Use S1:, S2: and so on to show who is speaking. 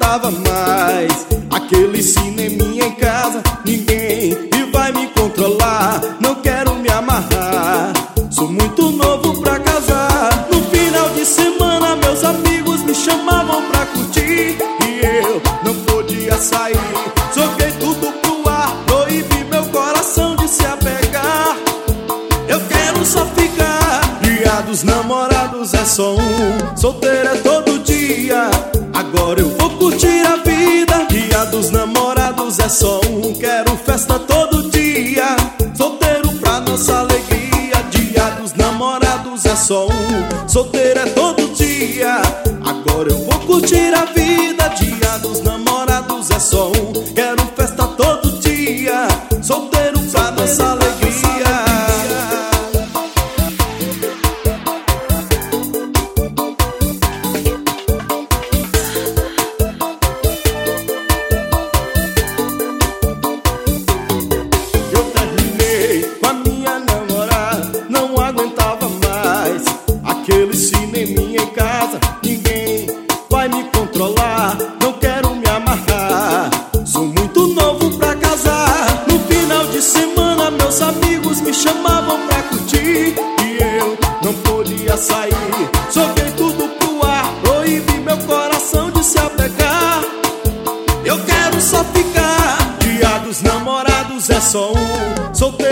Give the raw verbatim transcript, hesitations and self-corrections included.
S1: aguentava mais aquele cineminha em casa, ninguém e vai me controlar. Não quero me amarrar, sou muito novo pra casar. No final de semana meus amigos me chamavam pra curtir e eu não podia sair. Joguei tudo pro ar, proibi meu coração de se apegar. Eu quero só ficar. Dia dos namorados é só um, solteiro é todo dia. Agora eu vou curtir a vida. Dia dos namorados é só um, quero festa todo dia. Solteiro pra nossa alegria. Dia dos namorados é só um, solteiro é todo dia. Agora eu vou curtir a vida. Dia dos namorados é só um, quero festa todo dia. Solteiro pra nossa alegria. Aquele cineminha em casa, ninguém vai me controlar. Não quero me amarrar, sou muito novo pra casar. No final de semana meus amigos me chamavam pra curtir e eu não podia sair. Joguei tudo pro ar, proibi meu coração de se apegar. Eu quero só ficar. Dia dos namorados é só um, solteiro